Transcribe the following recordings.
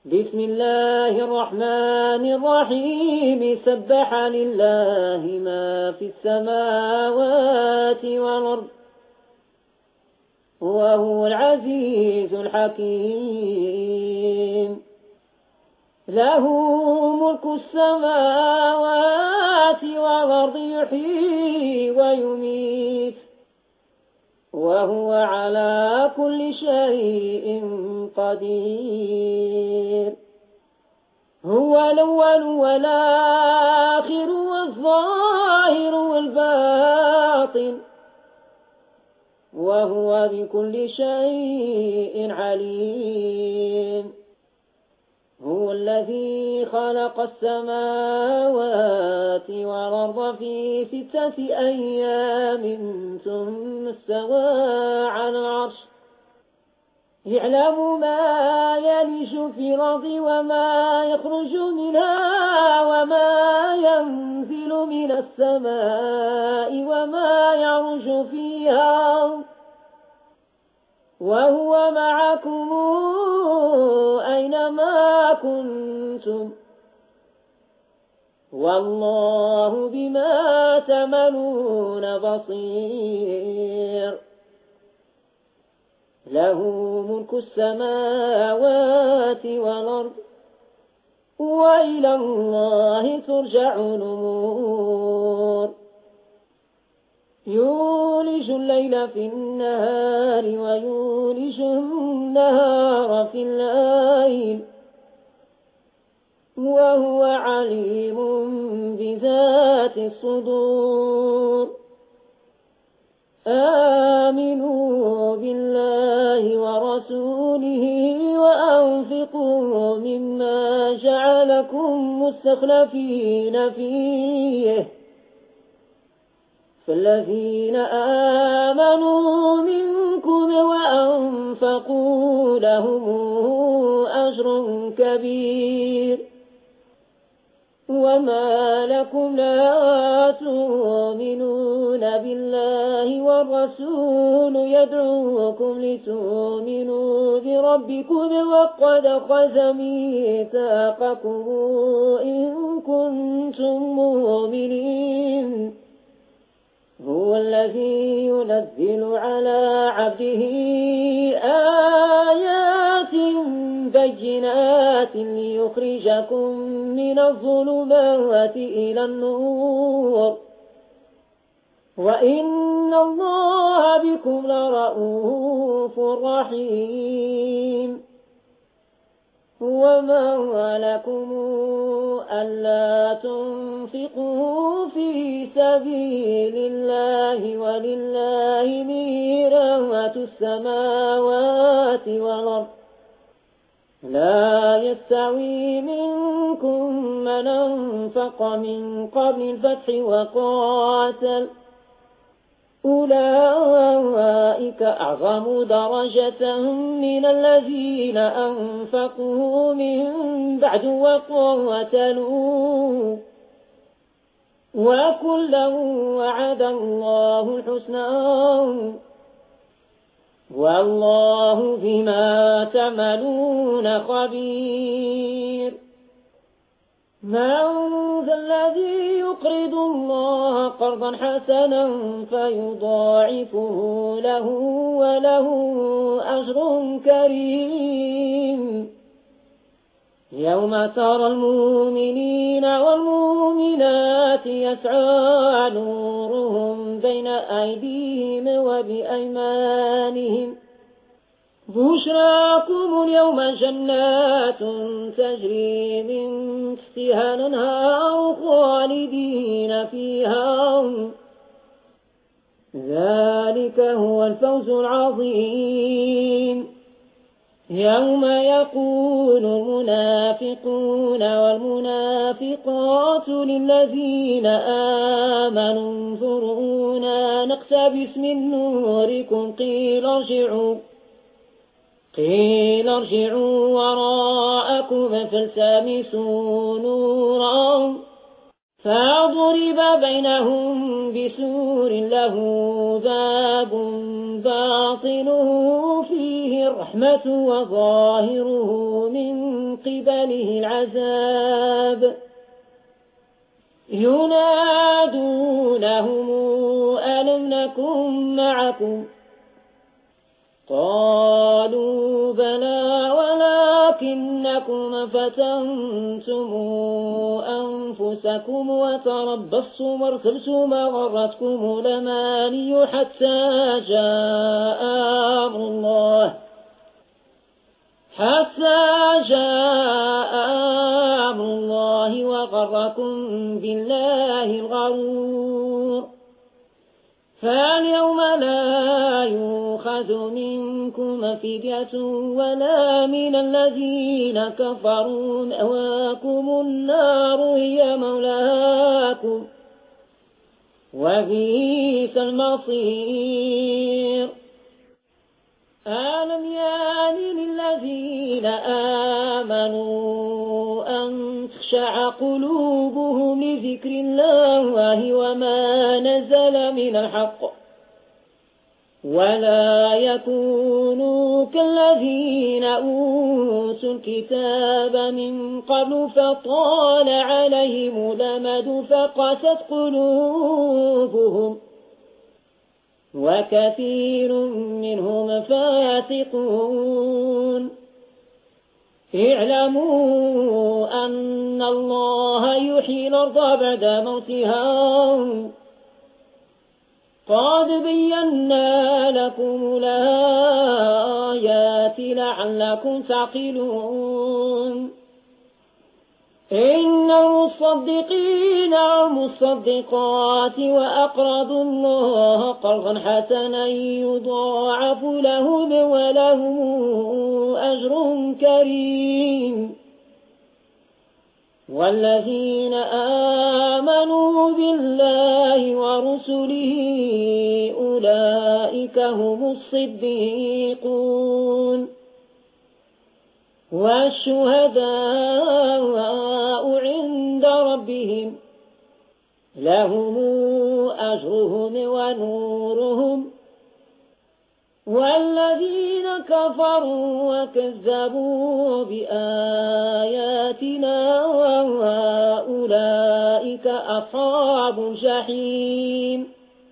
بسم الله الرحمن الرحيم سبح لله ما في السماوات والأرض وهو العزيز الحكيم له ملك السماوات والأرض يحيي ويميت وهو على كل شيء قدير هو الأول والآخر والظاهر والباطن وهو بكل شيء عليم هو الذي خلق السماوات والأرض في 6 أيام ثم استوى على العرش يعلم ما يلج في الأرض وما يخرج منها وما ينزل من السماء وما يعرج فيها وهو معكم أينما كنتم والله بما تعملون بصير له ملك السماوات والأرض وإلى الله ترجع الأمور يولج الليل في النهار ويولج النهار في الليل وهو عليم بذات الصدور آمنوا بالله ورسوله وأنفقوا مما جعلكم مستخلفين فيه فالذين آمنوا منكم وأنفقوا لهم أجر كبير وما لكم لا تؤمنون بالله والرسول يدعوكم لتؤمنوا بربكم وقد أخذ ميثاقكم إن كنتم مؤمنين هو الذي ينزل على عبده آيات بينات ليخرجكم من الظلمات إلى النور وإن الله بكم لرؤوف رحيم وما لكم ألا تنفقوا في سبيل الله ولله ميراث السماوات والأرض لا يستوي منكم من أنفق من قبل الفتح وقاتل أولئك أعظم درجة من الذين أنفقوا من بعد وقاتلوا وكلا وعد الله الحسنى والله بما تعملون خبير من ذا الذي يقرض الله قرضا حسنا فيضاعفه له وله أجر كريم يوم ترى المؤمنين والمؤمنات يسعى نورهم بين أيديهم وبأيمانهم بشراكم اليوم جنات تجري من تحتها الأنهار خالدين فيها ذلك هو الفوز العظيم يوم يقول المنافقون والمنافقات للذين آمنوا انظرونا نقتبس من نوركم قيل ارجعوا وراءكم فالتمسوا نورا فضرب بينهم بسور له باب باطنه فيه الرحمة وظاهره من قبله العذاب ينادونهم ألم نكن معكم قالوا بلى ولكنكم فتنتم أنفسكم وتربصتم وارتبتم وغرتكم الأماني حتى جاء أمر الله وغركم بالله الغرور فاليوم لا يؤخذ منكم فدية ولا من الذين كفروا مأواكم النار هي مولاكم وبئس المصير ألم يان للذين آمنوا أن تخشع قلوبهم لذكر الله وما نزل من الحق ولا يكونوا كالذين أوتوا الكتاب من قبل فطال عليهم الأمد فقست قلوبهم وكثير منهم فاسقون اعلموا أن الله يحيي الأرض بعد موتها قد بينا لكم الآيات لعلكم تعقلون إن المصدقين والمصدقات وأقرضوا الله قرضا حسنا يضاعف لهم ولهم أجر كريم والذين آمنوا بالله ورسله أولئك هم الصديقون والشهداء عند ربهم لهم أجرهم ونورهم والذين كفروا وكذبوا بآياتنا أولئك أصحاب الجحيم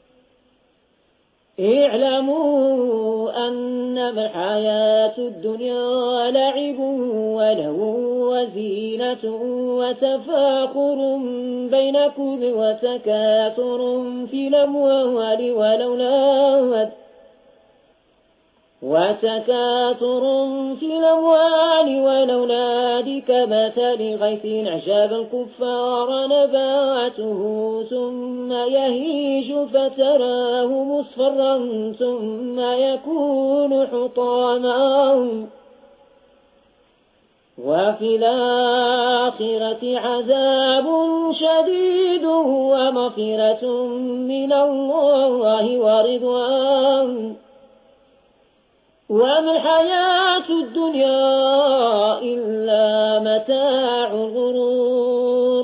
اعلموا أنما الحياة الدنيا لعب ولهو وزينة وتفاخر بينكم وتكاثر في الأموال والأولاد كمثل غيث أعجب الكفار نباته ثم يهيج فتراه مصفرا ثم يكون حطاما وفي الآخرة عذاب شديد ومغفرة من الله ورضوان وما الحياة الدنيا إلا متاع الغرور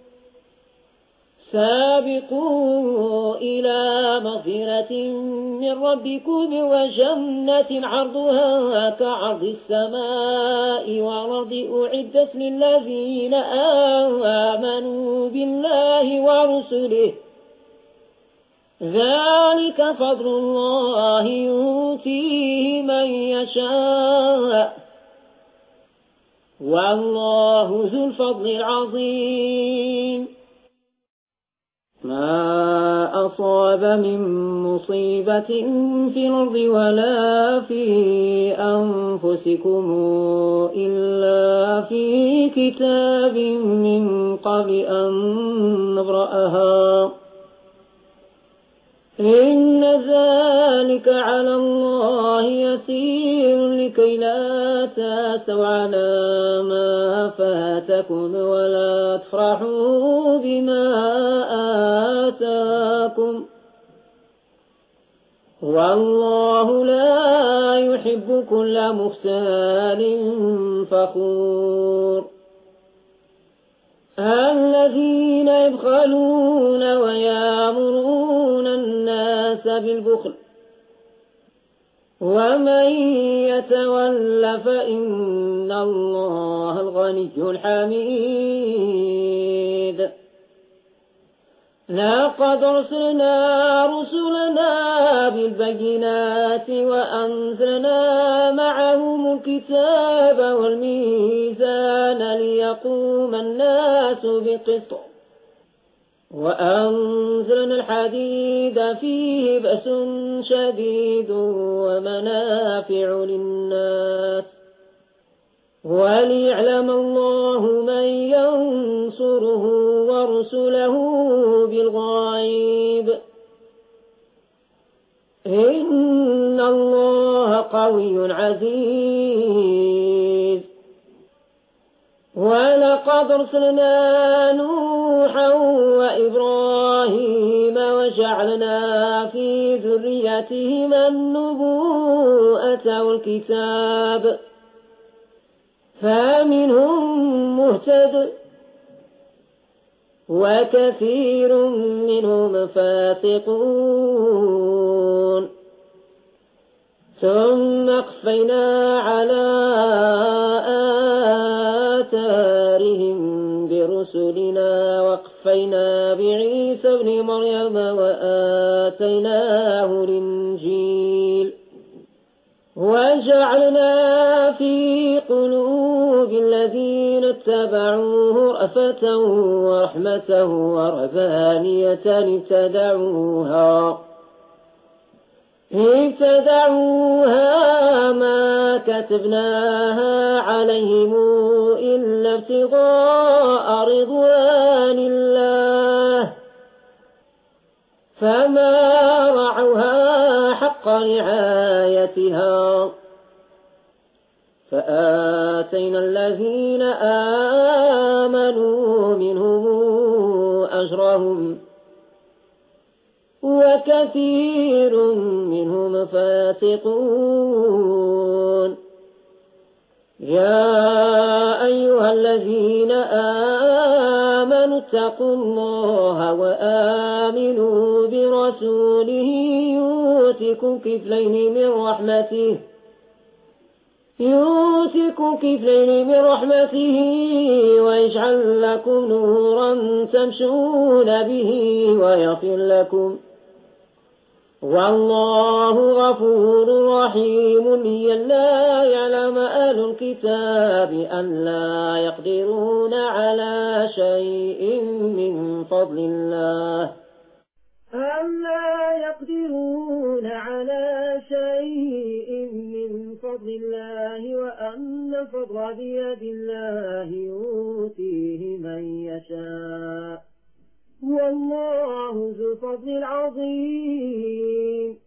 سابقوا إلى مغفرة من ربكم وجنة عرضها كعرض السماء والأرض أعدت للذين آمنوا بالله ورسله ذلك فضل الله يؤتيه من يشاء والله ذو الفضل العظيم ما أصاب من مصيبة في الأرض ولا في أنفسكم إلا في كتاب من قبل أن نبرأها إن ذلك على الله يسير لكي لا تأسوا على ما فاتكم ولا تفرحوا بما آتاكم والله لا يحب كل مختال فخور الذين يبخلون ويأمرون الناس بالبخل ومن يتول فإن الله الغني الحميد لقد أرسلنا رسلنا بالبينات وأنزلنا معهم الكتاب والميزان ليقوم الناس بالقسط وأنزلنا الحديد فيه بأس شديد ومنافع للناس وليعلم الله من ينصره ورسله بالغيب إن الله قوي عزيز ولقد أرسلنا نوحا وإبراهيم وجعلنا في ذريتهما النبوءة والكتاب فمنهم مهتد وكثير منهم فاسقون ثم اقفينا على آثارهم برسلنا وقفينا بعيسى ابن مريم وآتيناه الإنجيل وجعلنا في قلوب الذين اتبعوه رأفة ورحمة ورهبانية ابتدعوها ما كتبناها عليهم إلا ابتغاء رضوان الله فما رعوها حق رعايتها فآتينا الذين آمنوا منهم أجرهم وكثير منهم فاسقون يا أيها الذين آمنوا اتقوا الله وآمنوا برسوله يؤتكم كفلين من رحمته ويجعل لكم نورا تمشون به ويغفر لكم والله غفور رحيم لئلا يعلم أهل الكتاب أن لا يقدرون على شيء من فضل الله وأن الفضل بيد الله يؤتيه من يشاء والله ذو الفضل العظيم